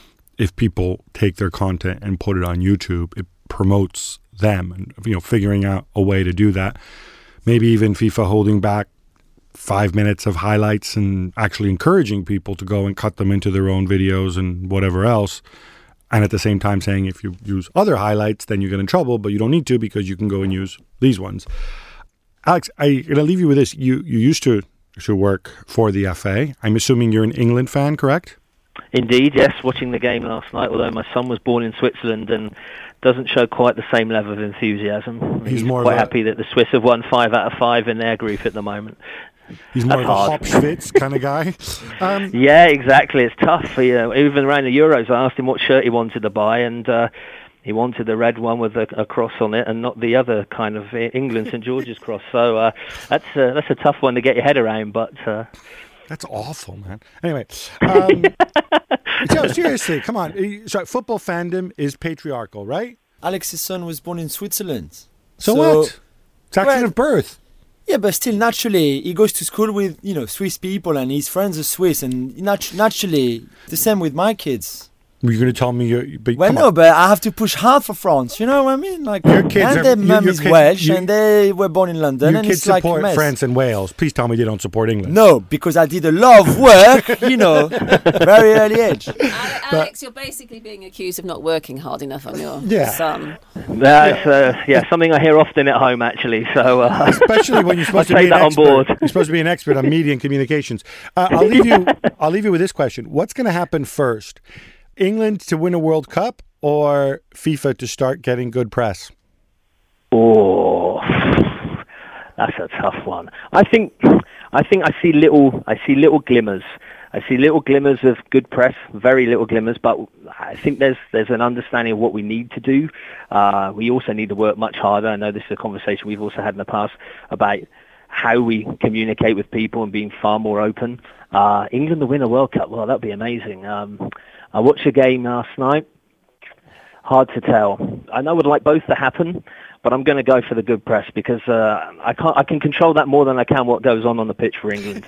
if people take their content and put it on YouTube, it promotes them, and, you know, figuring out a way to do that. Maybe even FIFA holding back five minutes of highlights and actually encouraging people to go and cut them into their own videos and whatever else. And at the same time saying, if you use other highlights, then you get in trouble, but you don't need to, because you can go and use these ones. Alex, I'm going to leave you with this. You you used to, to work for the F A. I'm assuming you're an England fan, correct? Indeed, yes. Watching the game last night, although my son was born in Switzerland and doesn't show quite the same level of enthusiasm. He's, He's more quite happy that the Swiss have won five out of five in their group at the moment. He's more That's of a hard. Hopschwitz kind of guy. Um, yeah, exactly. It's tough. You know, even around the Euros, I asked him what shirt he wanted to buy, and uh, he wanted the red one with a, a cross on it, and not the other kind of England Saint George's cross. So uh, that's uh, that's a tough one to get your head around. But uh, that's awful, man. Anyway, um, so seriously, come on. So football fandom is patriarchal, right? Alex's son was born in Switzerland. So, so what? It's action well, of birth. Yeah, but still, naturally, he goes to school with, you know, Swiss people, and his friends are Swiss, and nat- naturally, the same with my kids. You're going to tell me you're... But well, no, on. But I have to push hard for France. You know what I mean? Like, your kids and are, their mum is kids, Welsh, you, and they were born in London, your and kids it's like support a mess. France and Wales. Please tell me they don't support England. No, because I did a lot of work, you know, very early age. Alex, but, you're basically being accused of not working hard enough on your yeah. son. That's uh, yeah, something I hear often at home, actually. So, uh, especially when you're supposed to be an expert. On board. You're supposed to be an expert on media and communications. Uh, I'll leave you. I'll leave you with this question: what's going to happen first? England to win a World Cup, or FIFA to start getting good press? Oh, that's a tough one. I think, I think I see little, I see little glimmers. I see little glimmers of good press, very little glimmers. But I think there's there's an understanding of what we need to do. Uh, we also need to work much harder. I know this is a conversation we've also had in the past about how we communicate with people and being far more open. Uh, England to win a World Cup, well, that'd be amazing. Um, I watched a game last night. Hard to tell. I know I would like both to happen, but I'm going to go for the good press because uh, I can't. I can control that more than I can what goes on on the pitch for England.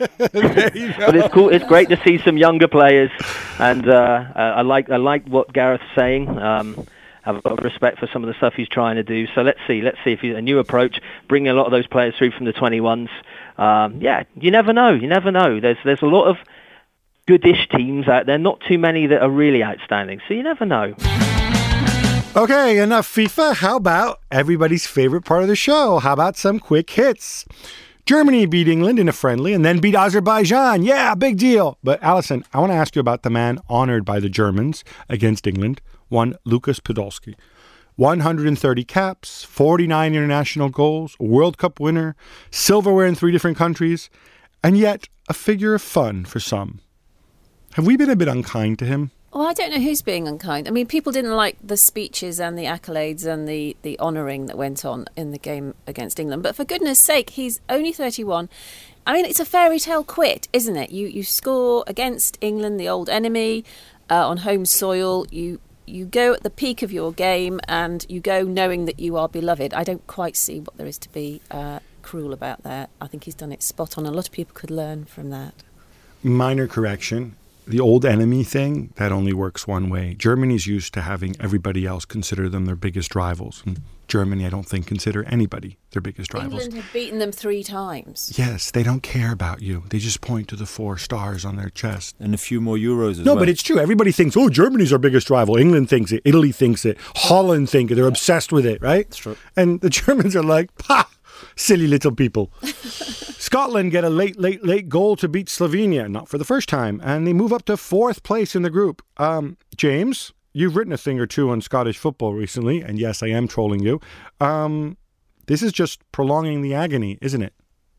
But it's cool. It's great to see some younger players, and uh, I like. I like what Gareth's saying. Um, I've got respect for some of the stuff he's trying to do. So let's see. Let's see if he's a new approach, bringing a lot of those players through from the twenty-ones. Um, yeah, you never know. You never know. There's there's a lot of goodish teams out there, not too many that are really outstanding. So you never know. Okay, enough FIFA. How about everybody's favorite part of the show? How about some quick hits? Germany beat England in a friendly and then beat Azerbaijan. Yeah, big deal. But Alison, I want to ask you about the man honored by the Germans against England, one Lukas Podolski. one hundred thirty caps, forty-nine international goals, a World Cup winner, silverware in three different countries, and yet a figure of fun for some. Have we been a bit unkind to him? Well, I don't know who's being unkind. I mean, people didn't like the speeches and the accolades and the, the honouring that went on in the game against England. But for goodness sake, he's only thirty-one. I mean, it's a fairy tale quit, isn't it? You you score against England, the old enemy, uh, on home soil. You you go at the peak of your game and you go knowing that you are beloved. I don't quite see what there is to be uh, cruel about that. I think he's done it spot on. A lot of people could learn from that. Minor correction. The old enemy thing, that only works one way. Germany's used to having everybody else consider them their biggest rivals. And Germany, I don't think, consider anybody their biggest rivals. England have beaten them three times. Yes, they don't care about you. They just point to the four stars on their chest. And a few more Euros as no, well. No, but it's true. Everybody thinks, oh, Germany's our biggest rival. England thinks it. Italy thinks it. Holland think it. They're obsessed with it, right? That's true. And the Germans are like, pah! Silly little people. Scotland get a late, late, late goal to beat Slovenia, not for the first time, and they move up to fourth place in the group. Um, James, you've written a thing or two on Scottish football recently, and yes, I am trolling you. Um, this is just prolonging the agony, isn't it?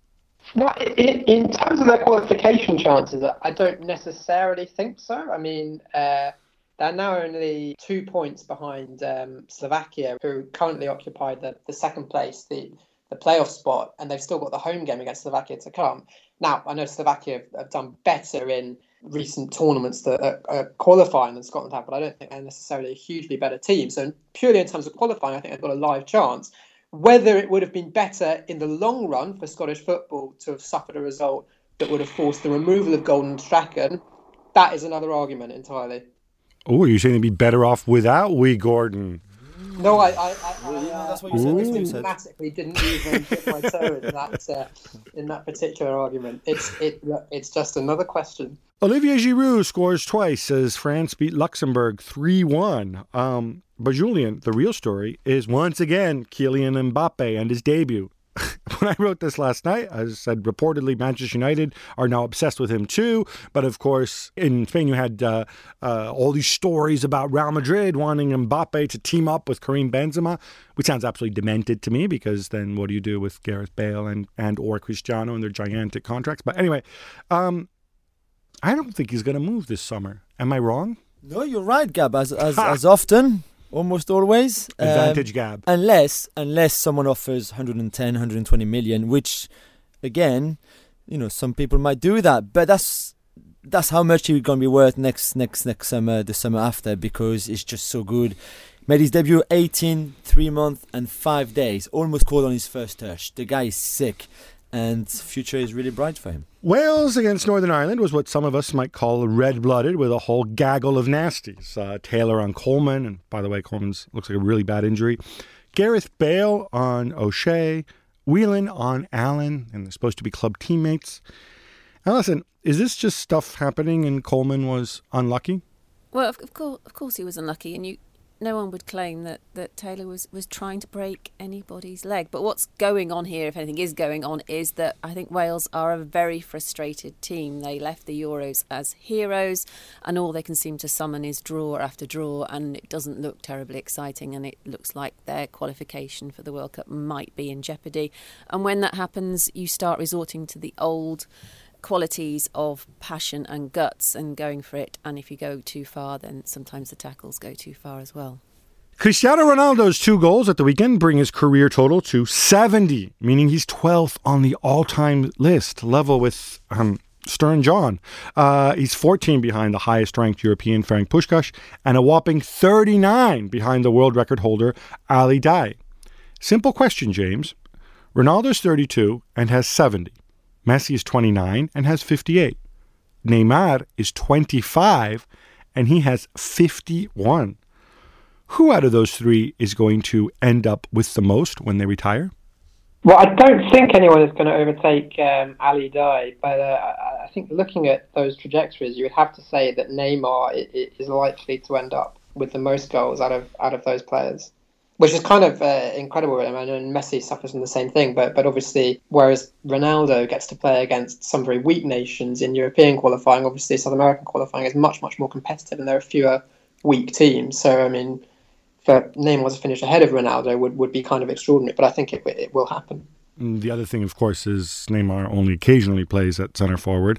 No, in, in terms of their qualification chances, I don't necessarily think so. I mean, uh, they're now only two points behind um, Slovakia, who currently occupy the, the second place, the the playoff spot, and they've still got the home game against Slovakia to come. Now, I know Slovakia have, have done better in recent tournaments that are, are qualifying than Scotland have, but I don't think they're necessarily a hugely better team. So purely in terms of qualifying, I think they've got a live chance. Whether it would have been better in the long run for Scottish football to have suffered a result that would have forced the removal of Golden Strachan, that is another argument entirely. Oh, you're saying they'd be better off without Wee Gordon? No, I, I, I, I uh, that's what you said. That's systematically didn't even dip my toe in that uh, in that particular argument. It's it it's just another question. Olivier Giroud scores twice as France beat Luxembourg three one. Um, but Julian, the real story is once again Kylian Mbappe and his debut. When I wrote this last night, I said reportedly Manchester United are now obsessed with him too. But of course, in Spain, you had uh, uh, all these stories about Real Madrid wanting Mbappe to team up with Karim Benzema, which sounds absolutely demented to me because then what do you do with Gareth Bale and, and or Cristiano and their gigantic contracts? But anyway, um, I don't think he's going to move this summer. Am I wrong? No, you're right, Gab. As as, as often. Almost always. Advantage um, Gab. Unless unless someone offers one hundred ten, one hundred twenty million, which, again, you know, some people might do that. But that's that's how much he's going to be worth next next next summer, the summer after, because it's just so good. Made his debut eighteen, three months and five days. Almost scored on his first touch. The guy is sick. and future is really bright for him. Wales against Northern Ireland was what some of us might call red-blooded, with a whole gaggle of nasties. Uh, Taylor on Coleman, and by the way, Coleman's looks like a really bad injury. Gareth Bale on O'Shea. Whelan on Allen, and they're supposed to be club teammates. Now listen, is this just stuff happening and Coleman was unlucky? Well, of, of course, of course he was unlucky, and you, no one would claim that, that Taylor was, was trying to break anybody's leg. But what's going on here, if anything is going on, is that I think Wales are a very frustrated team. They left the Euros as heroes, and all they can seem to summon is draw after draw, and it doesn't look terribly exciting, and it looks like their qualification for the World Cup might be in jeopardy. And when that happens, you start resorting to the old qualities of passion and guts and going for it, and if you go too far, then sometimes the tackles go too far as well. Cristiano Ronaldo's two goals at the weekend bring his career total to seventy, meaning he's twelfth on the all-time list, level with um, Stern John. Uh, he's fourteen behind the highest-ranked European Ferenc Puskás, and a whopping thirty-nine behind the world record holder Ali Daei. Simple question, James. Ronaldo's thirty-two and has seventy. Messi is twenty-nine and has fifty-eight. Neymar is twenty-five and he has fifty-one. Who out of those three is going to end up with the most when they retire? Well, I don't think anyone is going to overtake um, Ali Daei, but uh, I think looking at those trajectories, you would have to say that Neymar is likely to end up with the most goals out of out of those players. Which is kind of uh, incredible. I mean, and Messi suffers from the same thing, but but obviously, whereas Ronaldo gets to play against some very weak nations in European qualifying, obviously South American qualifying is much, much more competitive, and there are fewer weak teams. So, I mean, for Neymar to finish ahead of Ronaldo would, would be kind of extraordinary, but I think it it will happen. The other thing, of course, is Neymar only occasionally plays at centre forward.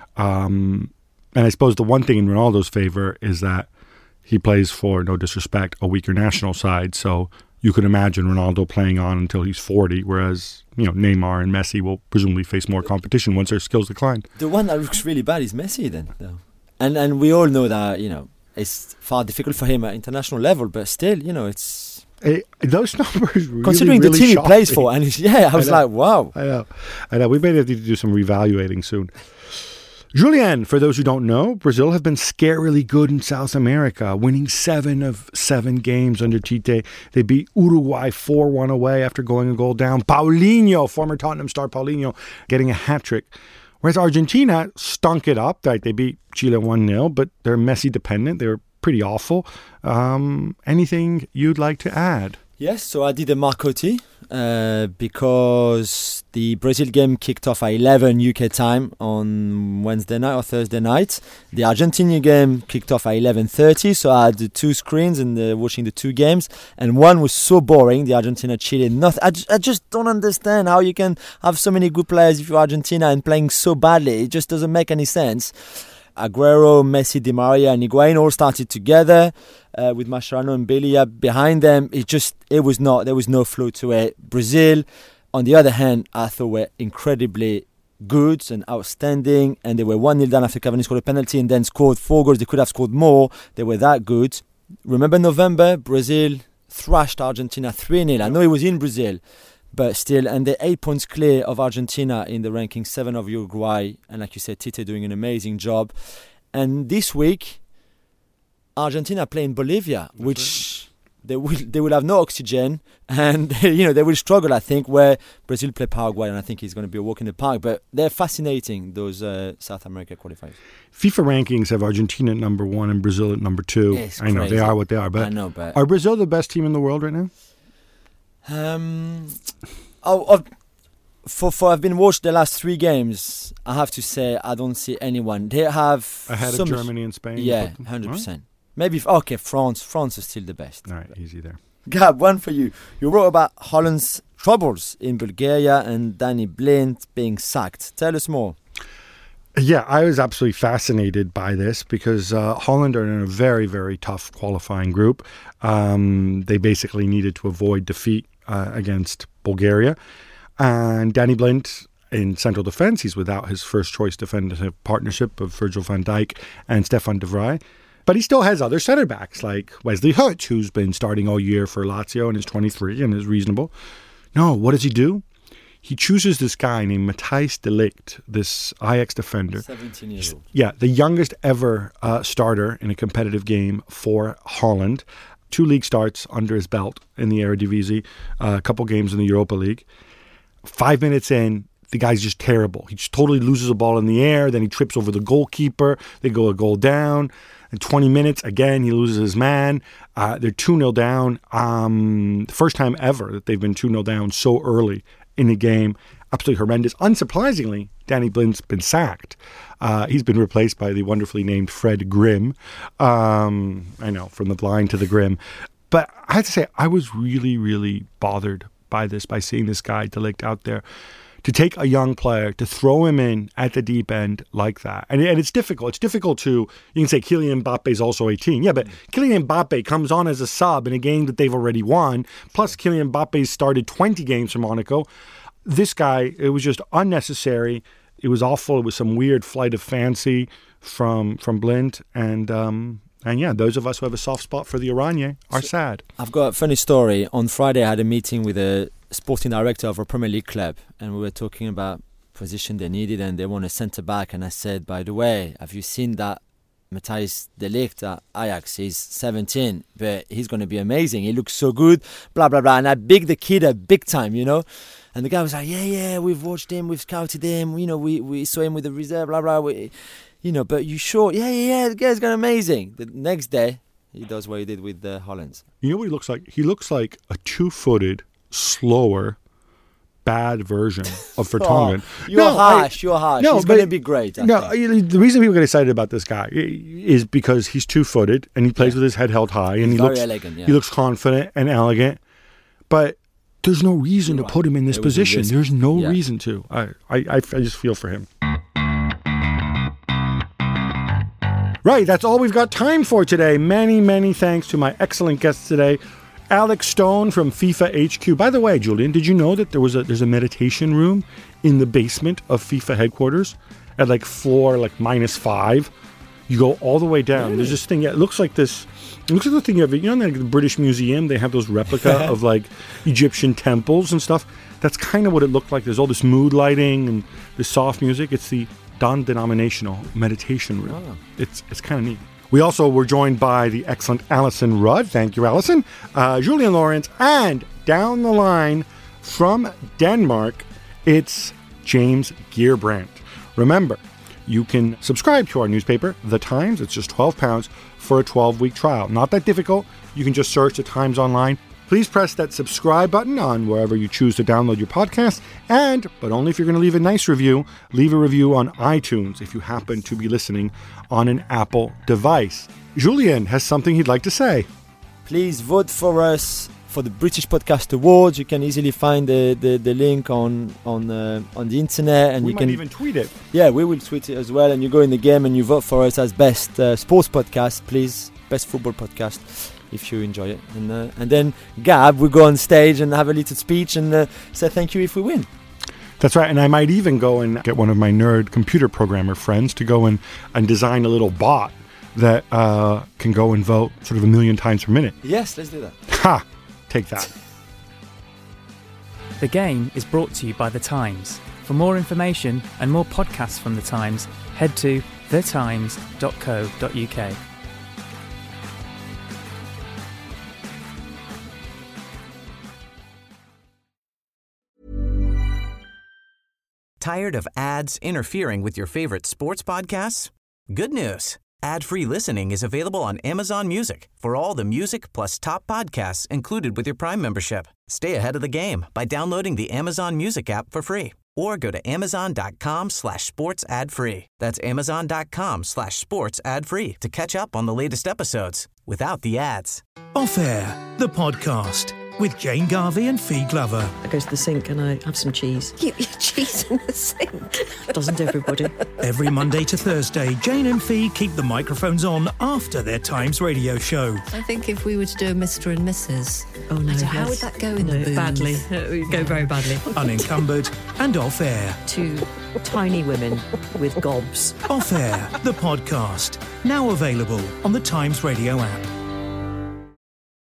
Um, and I suppose the one thing in Ronaldo's favour is that he plays for, no disrespect, a weaker national side. So you could imagine Ronaldo playing on until he's forty, whereas, you know, Neymar and Messi will presumably face more competition once their skills decline. The one that looks really bad is Messi then, though. And and we all know that, you know, it's far difficult for him at international level, but still, you know, it's... It, those numbers really, considering really the team shock he plays me. for, and he's, yeah, I was I like, wow. I know. I know. We may have to do some reevaluating soon. Julien, for those who don't know, Brazil have been scarily good in South America, winning seven of seven games under Tite. They beat Uruguay four one away after going a goal down. Paulinho, former Tottenham star Paulinho, getting a hat-trick. Whereas Argentina stunk it up. Right? They beat Chile one nil, but they're Messi dependent. They're pretty awful. Um, anything you'd like to add? Yes, so I did a Marcotti uh, because the Brazil game kicked off at eleven U K time on Wednesday night or Thursday night. The Argentina game kicked off at eleven thirty, so I had the two screens and uh, watching the two games, and one was so boring, the Argentina-Chile. Nothing. I, j- I just don't understand how you can have so many good players if you're Argentina and playing so badly. It just doesn't make any sense. Aguero, Messi, Di Maria and Higuain all started together uh, with Mascherano and Belia behind them. It just, it was not, there was no flow to it. Brazil, on the other hand, I thought were incredibly good and outstanding, and they were one nil down after Cavani scored a penalty and then scored four goals. They could have scored more. They were that good. Remember November, Brazil thrashed Argentina three nil. I know it was in Brazil, but still, and they're eight points clear of Argentina in the ranking, seven of Uruguay. And like you said, Tite doing an amazing job. And this week, Argentina playing Bolivia, That's which right. they will they will have no oxygen, and you know they will struggle. I think where Brazil play Paraguay, and I think it's going to be a walk in the park. But they're fascinating, those uh, South America qualifiers. FIFA rankings have Argentina at number one and Brazil at number two. It's I know crazy. they are what they are, but, I know, but are Brazil the best team in the world right now? Um, oh, oh, for for I've been watched the last three games. I have to say I don't see anyone. They have ahead so of much, Germany and Spain. Yeah, hundred percent. Maybe if, okay, France. France is still the best. All right, easy there. Gab, one for you. You wrote about Holland's troubles in Bulgaria and Danny Blind being sacked. Tell us more. Yeah, I was absolutely fascinated by this because uh, Holland are in a very, very tough qualifying group. Um, they basically needed to avoid defeat uh, against Bulgaria. And Danny Blind in central defence, he's without his first choice defensive partnership of Virgil van Dijk and Stefan de Vrij. But he still has other centre backs like Wesley Hutch, who's been starting all year for Lazio and is twenty-three and is reasonable. No, what does he do? he chooses this guy named Matthijs de Ligt, this Ajax defender. seventeen years old. Yeah, the youngest ever uh, starter in a competitive game for Holland. Two league starts under his belt in the Eredivisie, uh, a couple games in the Europa League. Five minutes in, the guy's just terrible. He just totally loses a ball in the air. Then he trips over the goalkeeper. They go a goal down. In twenty minutes, again, he loses his man. Uh, they're two nil down. Um, the first time ever that they've been two nil down so early in the game. Absolutely horrendous. Unsurprisingly, Danny Blind's been sacked. Uh, he's been replaced by the wonderfully named Fred Grimm. Um, I know, from the blind to the grim. But I have to say, I was really, really bothered by this, by seeing this guy, De Ligt, out there. To take a young player, to throw him in at the deep end like that. And, and it's difficult. It's difficult to, you can say Kylian Mbappe is also eighteen. Yeah, but Kylian Mbappe comes on as a sub in a game that they've already won. Plus, Kylian Mbappe started twenty games for Monaco. This guy, it was just unnecessary. It was awful. It was some weird flight of fancy from from Blind. And, um, and yeah, those of us who have a soft spot for the Oranje are sad. I've got a funny story. On Friday, I had a meeting with a sporting director of a Premier League club, and we were talking about position they needed, and they want a centre back. And I said, by the way, have you seen that Matthijs de Ligt at Ajax? He's seventeen, but he's going to be amazing. He looks so good, blah blah blah. And I bigged the kid up big time, you know. And the guy was like, yeah, yeah, we've watched him, we've scouted him, you know, we, we saw him with the reserve, blah blah. We, you know, but you sure? Yeah, yeah, yeah. The guy's going amazing. The next day, he does what he did with the Hollands. You know what he looks like? He looks like a two-footed, slower, bad version of Vertonghen. Oh, you're no, harsh. I, you're harsh. No, he's going to be great. I no, think. The reason people get excited about this guy is because he's two-footed and he plays yeah. with his head held high, and he's he very looks elegant. Yeah. He looks confident and elegant. But there's no reason you're to right. put him in this it position. There's no yeah. reason to. I, I, I, I just feel for him. Right, that's all we've got time for today. Many, many thanks to my excellent guests today. Alex Stone from FIFA H Q. By the way, Julian, did you know that there was a there's a meditation room in the basement of FIFA headquarters at like floor like minus five? You go all the way down. Really? There's this thing. Yeah, it looks like this. It looks like the thing of it. You know, in like the British Museum, they have those replica of like Egyptian temples and stuff. That's kind of what it looked like. There's all this mood lighting and this soft music. It's the non-denominational meditation room. Oh. It's it's kind of neat. We also were joined by the excellent Alison Rudd. Thank you, Alison. Uh, Julian Lawrence. And down the line from Denmark, it's James Gearbrandt. Remember, you can subscribe to our newspaper, The Times. It's just twelve pounds for a twelve-week trial. Not that difficult. You can just search The Times online. Please press that subscribe button on wherever you choose to download your podcast. And, but only if you're going to leave a nice review, leave a review on iTunes if you happen to be listening on an Apple device. Julian has something he'd like to say. Please vote for us for the British Podcast Awards. You can easily find the, the, the link on on uh, on the internet, and we you might can even tweet it. Yeah, we will tweet it as well. And you go in the game and you vote for us as best uh, sports podcast, please, best football podcast, if you enjoy it. And uh, and then Gab, we go on stage and have a little speech and uh, say thank you if we win. That's right, and I might even go and get one of my nerd computer programmer friends to go and, and design a little bot that uh, can go and vote sort of a million times per minute. Yes, let's do that. Ha! Take that. The Game is brought to you by The Times. For more information and more podcasts from The Times, head to the times dot co dot uk. Tired of ads interfering with your favorite sports podcasts? Good news. Ad-free listening is available on Amazon Music for all the music plus top podcasts included with your Prime membership. Stay ahead of the game by downloading the Amazon Music app for free or go to amazon.com slash sports ad free. That's amazon.com slash sports ad free to catch up on the latest episodes without the ads. Off Air, the podcast with Jane Garvey and Fee Glover. I go to the sink and I have some cheese. You eat cheese in the sink? Doesn't everybody? Every Monday to Thursday, Jane and Fee keep the microphones on after their Times radio show. I think if we were to do a Mister and Missus Oh no, yes. how would that go in no, the booth? Badly. It would go very badly. Unencumbered and Off Air. Two tiny women with gobs. Off Air, the podcast. Now available on the Times radio app.